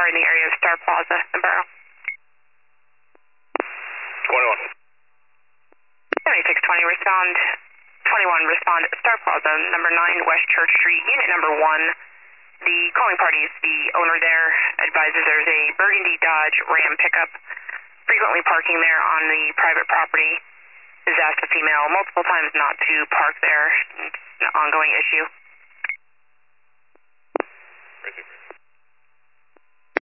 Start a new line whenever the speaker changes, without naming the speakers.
in the area of Star Plaza in Borough.
21.
7620, respond. 21, respond. Star Plaza, number 9, West Church Street, unit number 1. The calling party is the owner there, advises there's a burgundy Dodge Ram pickup frequently parking there on the private property. Has asked the female multiple times not to park there. It's an ongoing issue.
Right there.